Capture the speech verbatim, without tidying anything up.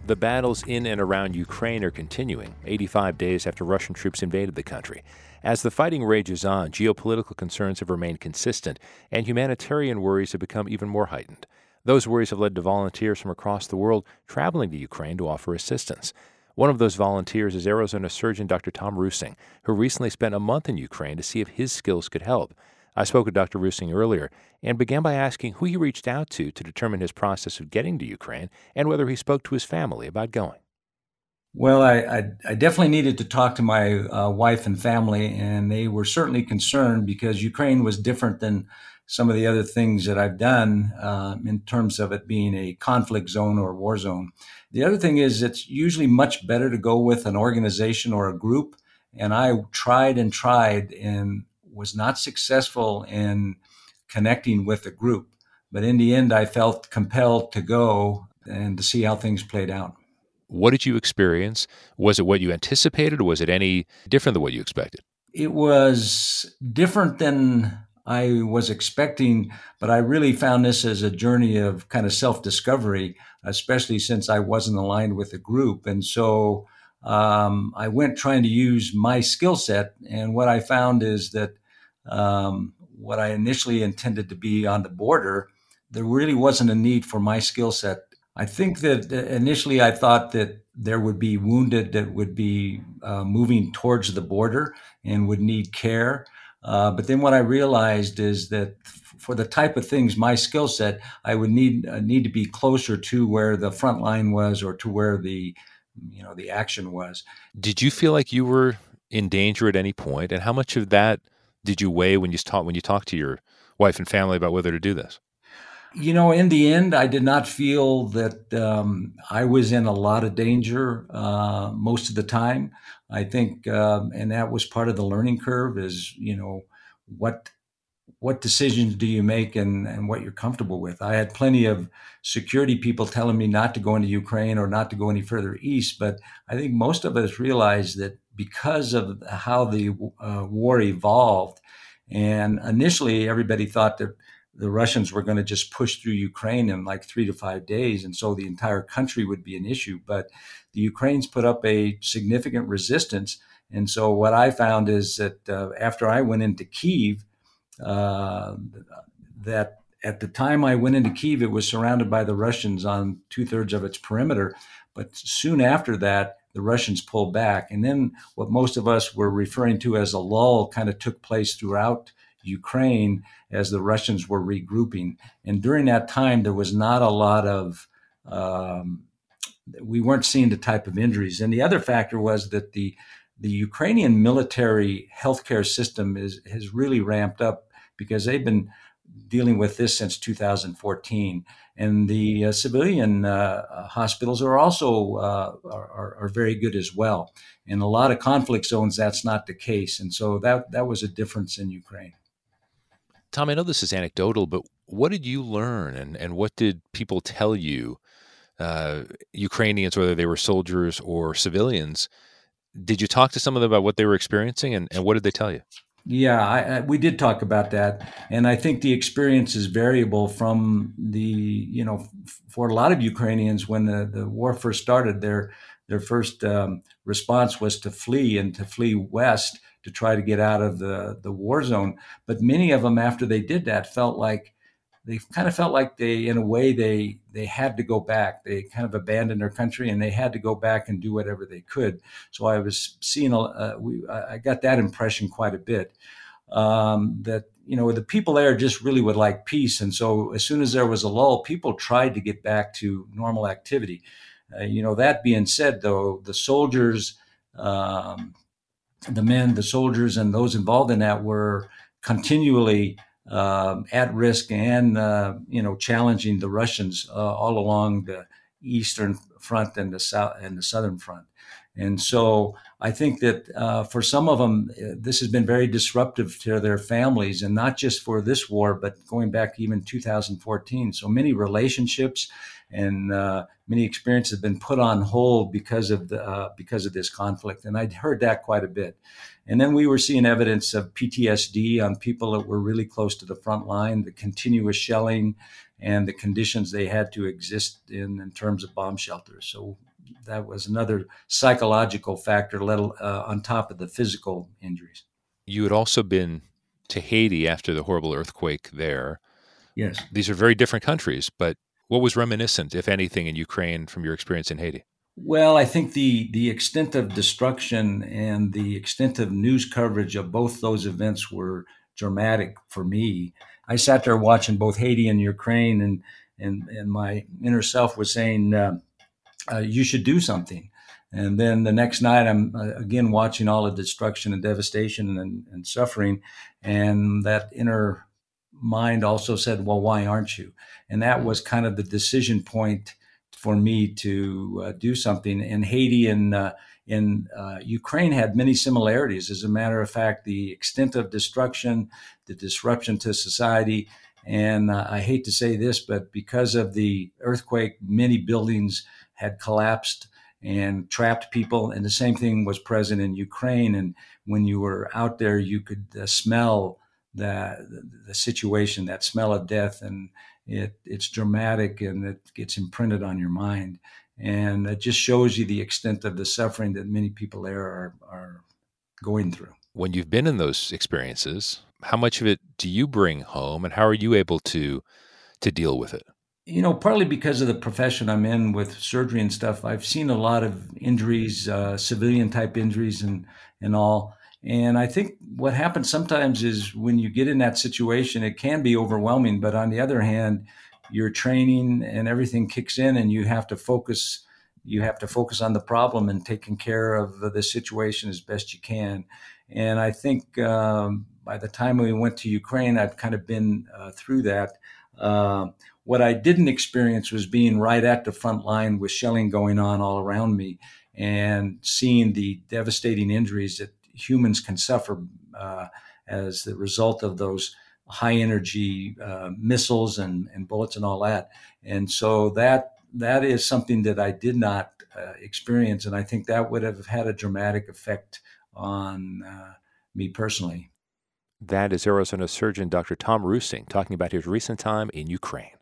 The battles in and around Ukraine are continuing, eighty-five days after Russian troops invaded the country. As the fighting rages on, geopolitical concerns have remained consistent, and humanitarian worries have become even more heightened. Those worries have led to volunteers from across the world traveling to Ukraine to offer assistance. One of those volunteers is Arizona surgeon Doctor Tom Rusing, who recently spent a month in Ukraine to see if his skills could help. I spoke with Doctor Rusing earlier and began by asking who he reached out to to determine his process of getting to Ukraine and whether he spoke to his family about going. Well, I, I, I definitely needed to talk to my uh, wife and family, and they were certainly concerned because Ukraine was different than some of the other things that I've done uh, in terms of it being a conflict zone or war zone. The other thing is it's usually much better to go with an organization or a group, and I tried and tried and was not successful in connecting with a group. But in the end, I felt compelled to go and to see how things played out. What did you experience? Was it what you anticipated, or was it any different than what you expected? It was different than I was expecting, but I really found this as a journey of kind of self-discovery, especially since I wasn't aligned with a group. And so um, I went trying to use my skill set. And what I found is that um, what I initially intended to be on the border, there really wasn't a need for my skill set. I think that initially I thought that there would be wounded that would be uh, moving towards the border and would need care. Uh, but then what I realized is that for the type of things, my skill set, I would need uh, need to be closer to where the front line was or to where the, you know, the action was. Did you feel like you were in danger at any point? And how much of that did you weigh when you talk when you talked to your wife and family about whether to do this? You know, in the end, I did not feel that um, I was in a lot of danger uh, most of the time. I think, um, and that was part of the learning curve is, you know, what what decisions do you make and, and what you're comfortable with. I had plenty of security people telling me not to go into Ukraine or not to go any further east, but I think most of us realized that because of how the uh, war evolved, and initially everybody thought that the Russians were going to just push through Ukraine in like three to five days. And so the entire country would be an issue. But the Ukrainians put up a significant resistance. And so what I found is that uh, after I went into Kyiv, uh, that at the time I went into Kyiv, it was surrounded by the Russians on two thirds of its perimeter. But soon after that, the Russians pulled back. And then what most of us were referring to as a lull kind of took place throughout Ukraine as the Russians were regrouping. And during that time, there was not a lot of, um, we weren't seeing the type of injuries. And the other factor was that the the Ukrainian military healthcare system is has really ramped up because they've been dealing with this since two thousand fourteen. And the uh, civilian uh, hospitals are also uh, are, are very good as well. In a lot of conflict zones, that's not the case. And so that that was a difference in Ukraine. Tom, I know this is anecdotal, but what did you learn and, and what did people tell you, uh, Ukrainians, whether they were soldiers or civilians? Did you talk to some of them about what they were experiencing and, and what did they tell you? Yeah, I, I, we did talk about that. And I think the experience is variable from the, you know, f- for a lot of Ukrainians, when the, the war first started, their, their first um, response was to flee and to flee west to try to get out of the, the war zone. But many of them, after they did that, felt like they kind of felt like they, in a way, they they had to go back. They kind of abandoned their country and they had to go back and do whatever they could. So I was seeing, a, uh, we, I got that impression quite a bit. Um, that, you know, the people there just really would like peace. And so as soon as there was a lull, people tried to get back to normal activity. Uh, you know, that being said, though, the soldiers, um, the men, the soldiers, and those involved in that were continually um, at risk and, uh, you know, challenging the Russians uh, all along the eastern front and the south and the southern front. And so I think that uh, for some of them, uh, this has been very disruptive to their families, and not just for this war, but going back even two thousand fourteen. So many relationships and uh, many experiences have been put on hold because of the uh, because of this conflict. And I'd heard that quite a bit. And then we were seeing evidence of P T S D on people that were really close to the front line, the continuous shelling and the conditions they had to exist in in terms of bomb shelters. So that was another psychological factor, let uh, on top of the physical injuries. You had also been to Haiti after the horrible earthquake there. Yes. These are very different countries, but what was reminiscent, if anything, in Ukraine from your experience in Haiti? Well, I think the the extent of destruction and the extent of news coverage of both those events were dramatic for me. I sat there watching both Haiti and Ukraine, and and and my inner self was saying, uh, uh, "You should do something." And then the next night, I'm uh, again watching all the destruction and devastation and, and suffering, and that inner mind also said, "Well, why aren't you?" And that was kind of the decision point for me to uh, do something. And Haiti and uh, in uh, Ukraine had many similarities. As a matter of fact, the extent of destruction, the disruption to society, and uh, I hate to say this, but because of the earthquake, many buildings had collapsed and trapped people. And the same thing was present in Ukraine. And when you were out there, you could uh, smell the, the situation, that smell of death, and it it's dramatic and it gets imprinted on your mind. And it just shows you the extent of the suffering that many people there are, are going through. When you've been in those experiences, how much of it do you bring home, and how are you able to to deal with it? You know, partly because of the profession I'm in with surgery and stuff, I've seen a lot of injuries, uh, civilian type injuries and, and all. And I think what happens sometimes is when you get in that situation, it can be overwhelming. But on the other hand, your training and everything kicks in and you have to focus. You have to focus on the problem and taking care of the situation as best you can. And I think um, by the time we went to Ukraine, I've kind of been uh, through that. Uh, what I didn't experience was being right at the front line with shelling going on all around me and seeing the devastating injuries that humans can suffer uh, as the result of those high energy uh, missiles and, and bullets and all that. And so that that is something that I did not uh, experience. And I think that would have had a dramatic effect on uh, me personally. That is Arizona surgeon Doctor Tom Rusing talking about his recent time in Ukraine.